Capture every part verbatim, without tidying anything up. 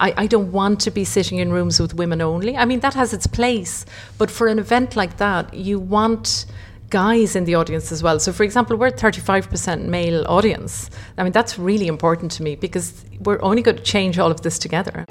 I, I don't want to be sitting in rooms with women only. I mean, that has its place. But for an event like that, you want guys in the audience as well. So, for example, we're a thirty-five percent male audience. I mean, that's really important to me because we're only going to change all of this together.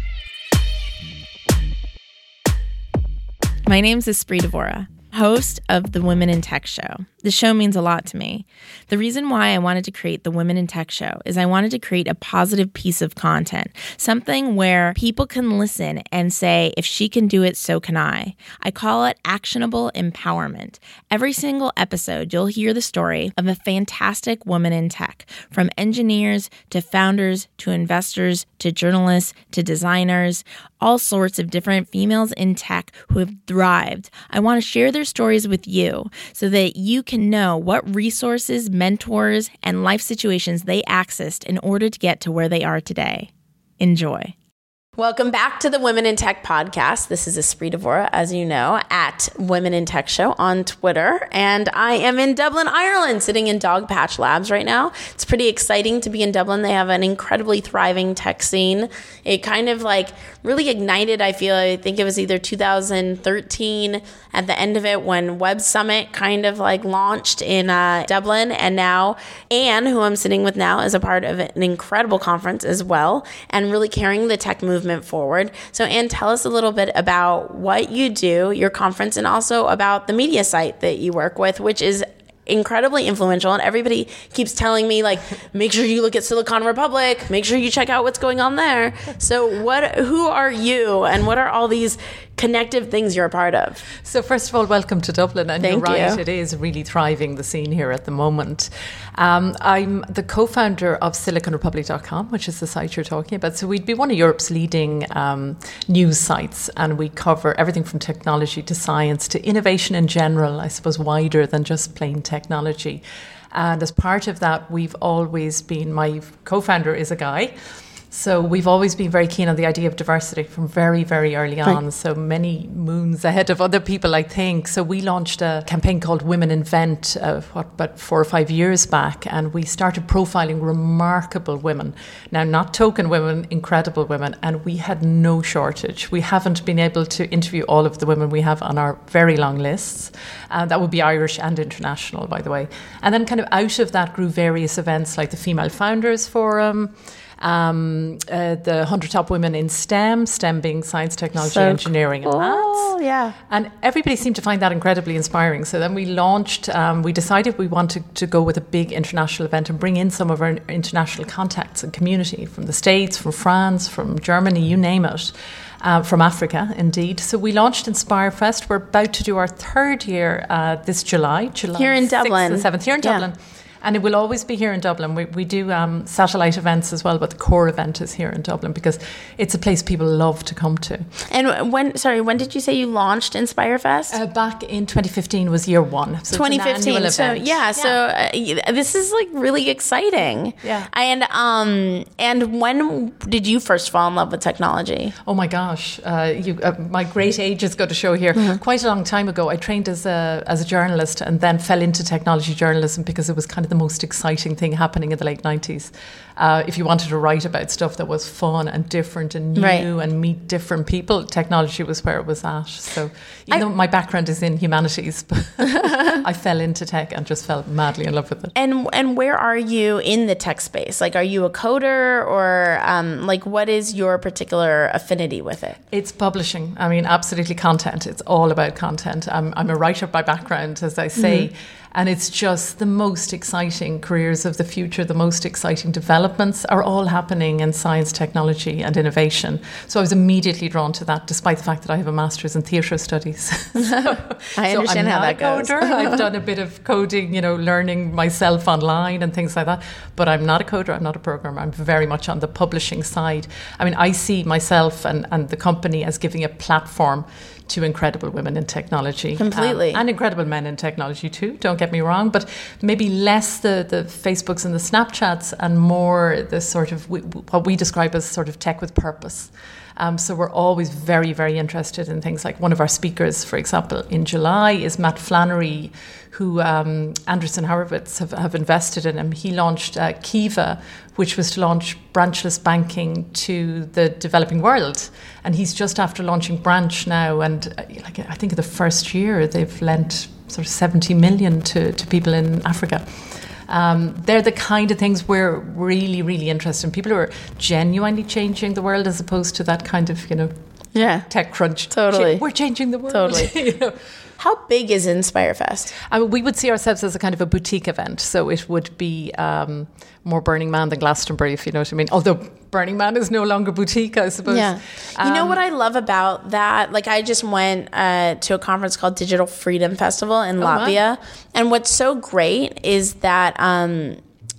My name's Espree Devora, host of the Women in Tech Show. The show means a lot to me. The reason why I wanted to create the Women in Tech Show is I wanted to create a positive piece of content, something where people can listen and say, if she can do it, so can I. I call it actionable empowerment. Every single episode, you'll hear the story of a fantastic woman in tech, from engineers to founders to investors to journalists to designers, all sorts of different females in tech who have thrived. I want to share their stories with you so that you can know what resources, mentors, and life situations they accessed in order to get to where they are today. Enjoy. Welcome back to the Women in Tech podcast. This is Espree Devora, as you know, at Women in Tech Show on Twitter. And I am in Dublin, Ireland, sitting in Dogpatch Labs right now. It's pretty exciting to be in Dublin. They have an incredibly thriving tech scene. It kind of like really ignited, I feel. I think it was either two thousand thirteen at the end of it when Web Summit kind of like launched in uh, Dublin. And now Anne, who I'm sitting with now, is a part of an incredible conference as well and really carrying the tech movement forward. So Anne, tell us a little bit about what you do, your conference, and also about the media site that you work with, which is incredibly influential. And everybody keeps telling me, like, make sure you look at Silicon Republic, make sure you check out what's going on there. So what, who are you and what are all these connective things you're a part of? So first of all, welcome to Dublin. And Thank you're right, you. It is really thriving, the scene here at the moment. Um, I'm the co-founder of silicon republic dot com, which is the site you're talking about. So we'd be one of Europe's leading um, news sites, and we cover everything from technology to science to innovation in general, I suppose wider than just plain technology. And as part of that, we've always been, my co-founder is a guy, so we've always been very keen on the idea of diversity from very, very early on. Right. So many moons ahead of other people, I think. So we launched a campaign called Women Invent, uh, what, about four or five years back. And we started profiling remarkable women. Now, not token women, incredible women. And we had no shortage. We haven't been able to interview all of the women we have on our very long lists. Uh, that would be Irish and international, by the way. And then kind of out of that grew various events like the Female Founders Forum, Um, uh, the one hundred Top Women in STEM, STEM being science, technology, so engineering cool. and maths. Yeah. And everybody seemed to find that incredibly inspiring. So then we launched, um, we decided we wanted to go with a big international event and bring in some of our international contacts and community from the States, from France, from Germany, you name it. Uh, from Africa, indeed. So we launched Inspire Fest. We're about to do our third year uh, this July. July here in Dublin. sixth and seventh, here in yeah. Dublin. And it will always be here in Dublin. We, we do um, satellite events as well, but the core event is here in Dublin because it's a place people love to come to. And when, sorry, when did you say you launched Inspire Fest? Uh, back in twenty fifteen was year one. So twenty fifteen. It's an annual so event. yeah, yeah. so uh, this is like really exciting. Yeah. And um, and when did you first fall in love with technology? Oh my gosh, uh, you, uh, my great age is going to show here. Mm-hmm. Quite a long time ago, I trained as a as a journalist and then fell into technology journalism because it was kind of the most exciting thing happening in the late nineties. Uh, if you wanted to write about stuff that was fun and different and new right. and meet different people, technology was where it was at. So, you I, know, my background is in humanities, but I fell into tech and just fell madly in love with it. And and where are you in the tech space? Like, are you a coder or um, like what is your particular affinity with it? It's publishing. I mean, absolutely content. It's all about content. I'm, I'm a writer by background, as I say. Mm-hmm. And it's just the most exciting careers of the future, the most exciting developments are all happening in science, technology and innovation. So I was immediately drawn to that, despite the fact that I have a master's in theatre studies. so, I understand so how that goes. goes. I've done a bit of coding, you know, learning myself online and things like that. But I'm not a coder, I'm not a programmer. I'm very much on the publishing side. I mean, I see myself and, and the company as giving a platform to incredible women in technology. Completely. Um, and incredible men in technology too, don't get me wrong, but maybe less the, the Facebooks and the Snapchats and more the sort of, we, what we describe as sort of tech with purpose. Um, so we're always very, very interested in things like one of our speakers, for example, in July is Matt Flannery, who um, Andreessen Horowitz have, have invested in him. He launched uh, Kiva, which was to launch branchless banking to the developing world. And he's just after launching Branch now. And uh, like I think in the first year, they've lent sort of seventy million to, to people in Africa. Um, they're the kind of things we're really, really interested in. People who are genuinely changing the world as opposed to that kind of, you know, yeah, tech crunch. Totally. We're changing the world. Totally. you know? How big is InspireFest? I mean, we would see ourselves as a kind of a boutique event. So it would be um, more Burning Man than Glastonbury, if you know what I mean. Although Burning Man is no longer boutique, I suppose. Yeah. Um, you know what I love about that? Like, I just went uh, to a conference called Digital Freedom Festival in oh, Latvia. Wow. And what's so great is that um,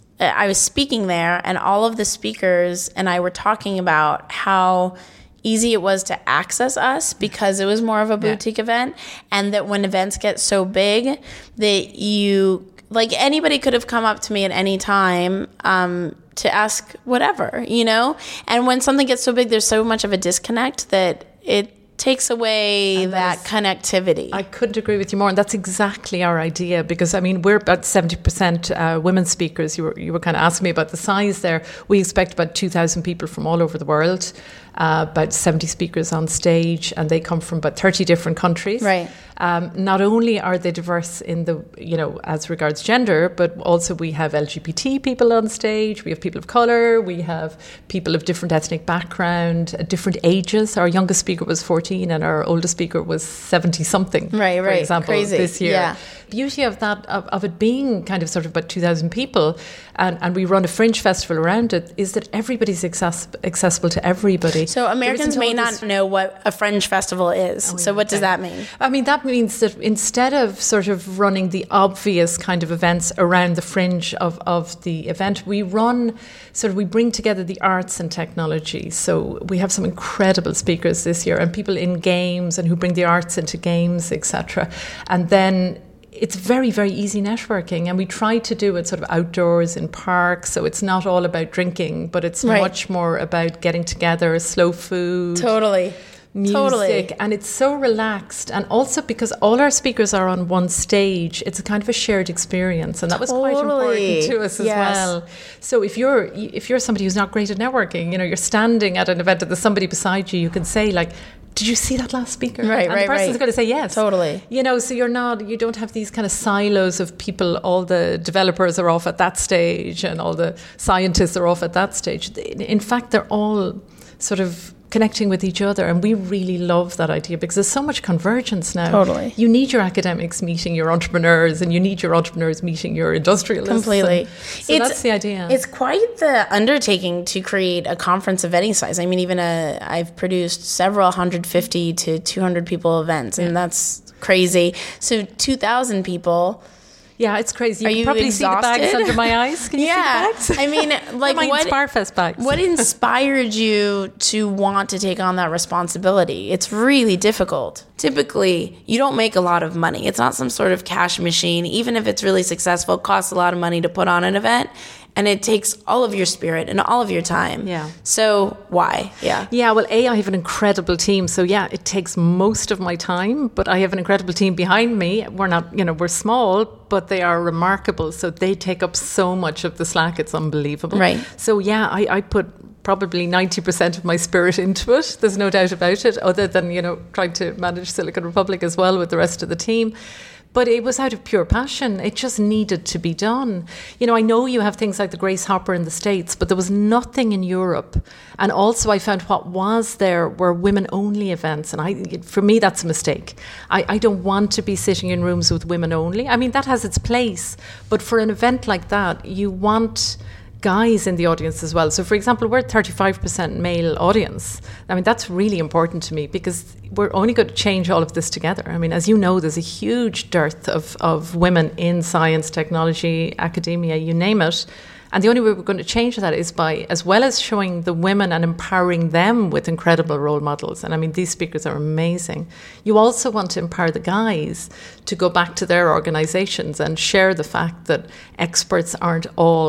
I was speaking there, and all of the speakers and I were talking about how easy it was to access us because it was more of a boutique yeah. event, and that when events get so big that you, like, anybody could have come up to me at any time um, to ask whatever, you know? And when something gets so big, there's so much of a disconnect that it takes away and that connectivity. I couldn't agree with you more, and that's exactly our idea, because I mean we're about seventy percent uh, women speakers. You were you were kind of asking me about the size there. We expect about two thousand people from all over the world, uh, about seventy speakers on stage, and they come from about thirty different countries. Right. Um, not only are they diverse in the, you know, as regards gender, but also we have L G B T people on stage, we have people of colour, we have people of different ethnic background, uh, different ages. Our youngest speaker was fourteen and our oldest speaker was seventy something, right, for right. example, Crazy. this year. Yeah. Beauty of that, of, of it being kind of sort of about two thousand people, and, and we run a fringe festival around it, is that everybody's access, accessible to everybody. So Americans may not know what a fringe festival is. Oh, so yeah, what okay. does that mean? I mean, that means that instead of sort of running the obvious kind of events around the fringe of, of the event, we run sort of, we bring together the arts and technology. So we have some incredible speakers this year, and people in games and who bring the arts into games, et cetera. And then it's very, very easy networking, and we try to do it sort of outdoors in parks, so it's not all about drinking, but it's right. much more about getting together, slow food. Totally. Music, totally. And it's so relaxed, and also because all our speakers are on one stage, it's a kind of a shared experience, and that was totally. quite important to us as yes. well. So if you're if you're somebody who's not great at networking, you know, you're standing at an event and there's somebody beside you, you can say like, did you see that last speaker? Right, and right, the person's right. going to say yes. Totally. You know, so you're not, you don't have these kind of silos of people. All the developers are off at that stage and all the scientists are off at that stage. In fact, they're all sort of connecting with each other, and we really love that idea because there's so much convergence now. Totally. You need your academics meeting your entrepreneurs, and you need your entrepreneurs meeting your industrialists. Completely. So it's, that's the idea. It's quite the undertaking to create a conference of any size. I mean, even a, I've produced several one hundred fifty to two hundred people events, and yeah. that's crazy. So two thousand people. Yeah, it's crazy. You Are can you probably exhausted? see the bags under my eyes. Can you yeah. see the bags? I mean, like my what, InspireFest bags. What inspired you to want to take on that responsibility? It's really difficult. Typically, you don't make a lot of money. It's not some sort of cash machine. Even if it's really successful, it costs a lot of money to put on an event. And it takes all of your spirit and all of your time. Yeah. So why? Yeah. Yeah, well, A, I have an incredible team. So, yeah, it takes most of my time, but I have an incredible team behind me. We're not, you know, we're small, but they are remarkable. So they take up so much of the slack. It's unbelievable. Right. So, yeah, I, I put probably ninety percent of my spirit into it. There's no doubt about it, other than, you know, trying to manage Silicon Republic as well with the rest of the team. But it was out of pure passion. It just needed to be done. You know, I know you have things like the Grace Hopper in the States, but there was nothing in Europe. And also I found what was there were women-only events. And I, for me, that's a mistake. I, I don't want to be sitting in rooms with women only. I mean, that has its place. But for an event like that, you want guys in the audience as well. So, for example, we're a thirty-five percent male audience. I mean, that's really important to me because we're only going to change all of this together. I mean, as you know, there's a huge dearth of, of women in science, technology, academia, you name it. And the only way we're going to change that is by, as well as showing the women and empowering them with incredible role models. And I mean, these speakers are amazing. You also want to empower the guys to go back to their organizations and share the fact that experts aren't all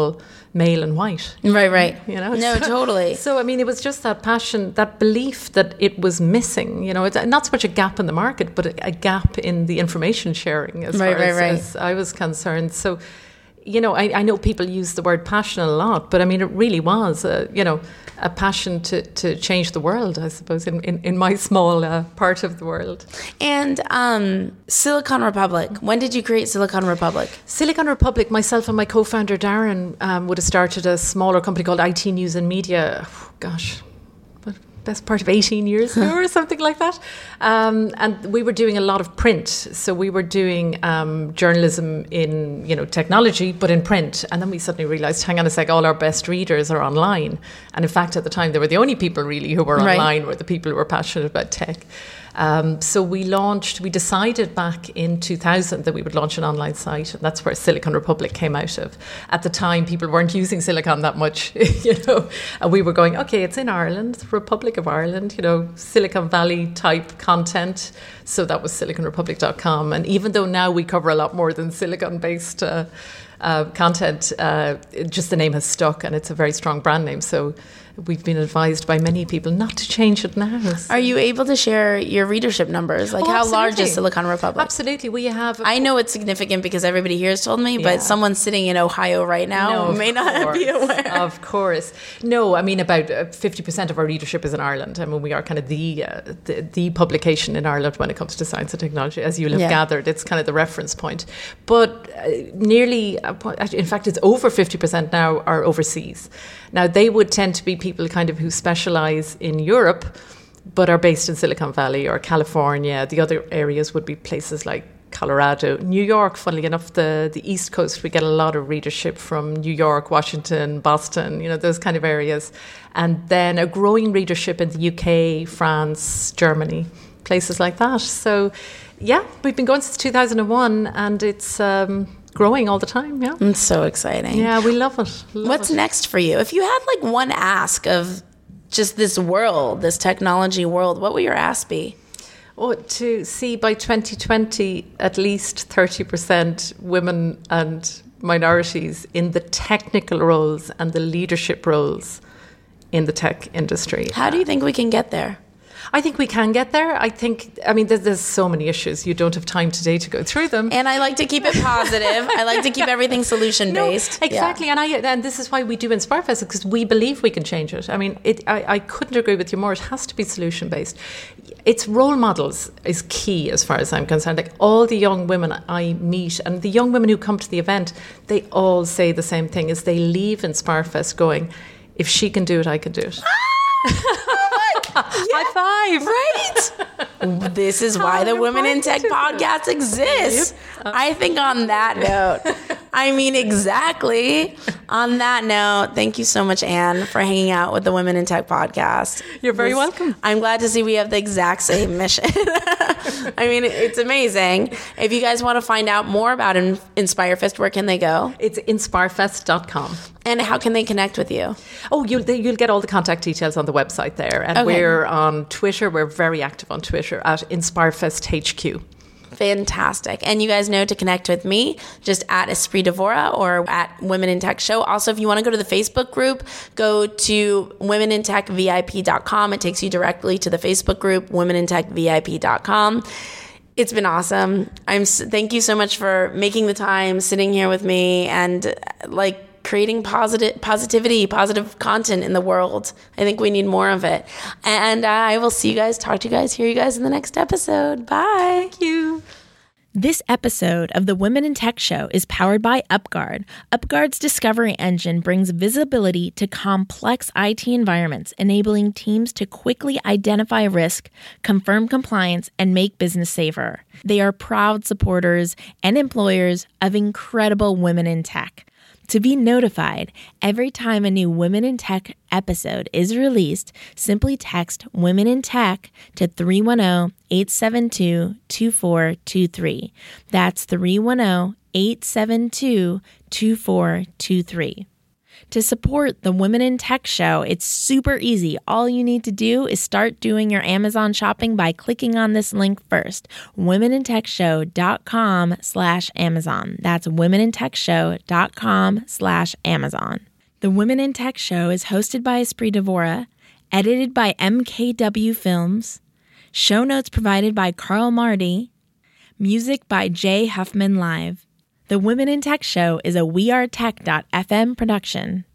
male and white. Right, right. You know? No, so, totally. So, I mean, it was just that passion, that belief that it was missing. You know, it's not so much a gap in the market, but a, a gap in the information sharing as right, far right, as, right. as I was concerned. So, you know, I, I know people use the word passion a lot, but I mean, it really was, a, you know, a passion to, to change the world, I suppose, in, in, in my small uh, part of the world. And um, Silicon Republic, when did you create Silicon Republic? Silicon Republic, myself and my co-founder Darren um, would have started a smaller company called I T News and Media, oh, gosh, best part of eighteen years ago or something like that. Um, and we were doing a lot of print. So we were doing um, journalism in, you know, technology, but in print. And then we suddenly realized, hang on a sec, all our best readers are online. And in fact, at the time, they were the only people really who were right. online were the people who were passionate about tech. Um, so we launched, we decided back in two thousand that we would launch an online site, and that's where Silicon Republic came out of. At the time, people weren't using Silicon that much, you know, and we were going, okay, it's in Ireland, the Republic of Ireland, you know, Silicon Valley type content. So that was silicon republic dot com. And even though now we cover a lot more than Silicon-based uh, uh, content, uh, it, just the name has stuck, and it's a very strong brand name. So we've been advised by many people not to change it now. So. Are you able to share your readership numbers? Like, oh, how absolutely. large is Silicon Republic? Absolutely. We have... I know it's significant because everybody here has told me, yeah. but someone sitting in Ohio right now no, may not course, be aware. Of course. No, I mean, about fifty percent of our readership is in Ireland. I mean, we are kind of the, uh, the, the publication in Ireland when it comes to science and technology. As you'll have yeah. gathered, it's kind of the reference point. But uh, nearly, uh, in fact, it's over fifty percent now are overseas. Now, they would tend to be people kind of who specialize in Europe, but are based in Silicon Valley or California. The other areas would be places like Colorado, New York. Funnily enough, the, the East Coast, we get a lot of readership from New York, Washington, Boston, you know, those kind of areas. And then a growing readership in the U K, France, Germany, places like that. So, yeah, we've been going since two thousand one, and it's... Um, growing all the time, yeah. It's so exciting. Yeah, we love it. Love What's it. next for you? If you had like one ask of just this world, this technology world, what would your ask be? Oh, to see by twenty twenty at least thirty percent women and minorities in the technical roles and the leadership roles in the tech industry. How do you think we can get there? I think we can get there. I think, I mean, there's, there's so many issues. You don't have time today to go through them. And I like to keep it positive. I like to keep everything solution-based. No, exactly. Yeah. And I and this is why we do InspireFest, because we believe we can change it. I mean, it, I, I couldn't agree with you more. It has to be solution-based. It's role models is key as far as I'm concerned. Like all the young women I meet and the young women who come to the event, they all say the same thing, is they leave InspireFest going, if she can do it, I can do it. Yeah. High five. Right? This is why the Women in Tech podcast exists. Yep. I think on that note, I mean, exactly. On that note, thank you so much, Anne, for hanging out with the Women in Tech podcast. You're very this, welcome. I'm glad to see we have the exact same mission. I mean, it's amazing. If you guys want to find out more about InspireFest, where can they go? It's inspirefest dot com. And how can they connect with you? Oh, you'll you'll get all the contact details on the website there. And okay. we're on Twitter. We're very active on Twitter at InspireFest H Q. Fantastic. And you guys know to connect with me, just at Esprit Devora or at Women in Tech Show. Also, if you want to go to the Facebook group, go to women in tech V I P dot com. It takes you directly to the Facebook group, women in tech V I P dot com. It's been awesome. I'm. Thank you so much for making the time, sitting here with me, and like creating positive positivity, positive content in the world. I think we need more of it. And I will see you guys, talk to you guys, hear you guys in the next episode. Bye. Thank you. This episode of the Women in Tech Show is powered by UpGuard. UpGuard's discovery engine brings visibility to complex I T environments, enabling teams to quickly identify risk, confirm compliance, and make business safer. They are proud supporters and employers of incredible women in tech. To be notified every time a new Women in Tech episode is released, simply text Women in Tech to three one zero, eight seven two, two four two three. That's three one zero, eight seven two, two four two three. To support the Women in Tech Show, it's super easy. All you need to do is start doing your Amazon shopping by clicking on this link first, women in tech show dot com slash Amazon. That's women in tech show dot com slash Amazon. The Women in Tech Show is hosted by Esprit Devora, edited by M K W Films, show notes provided by Carl Marty, music by Jay Huffman Live. The Women in Tech Show is a we are tech dot f m production.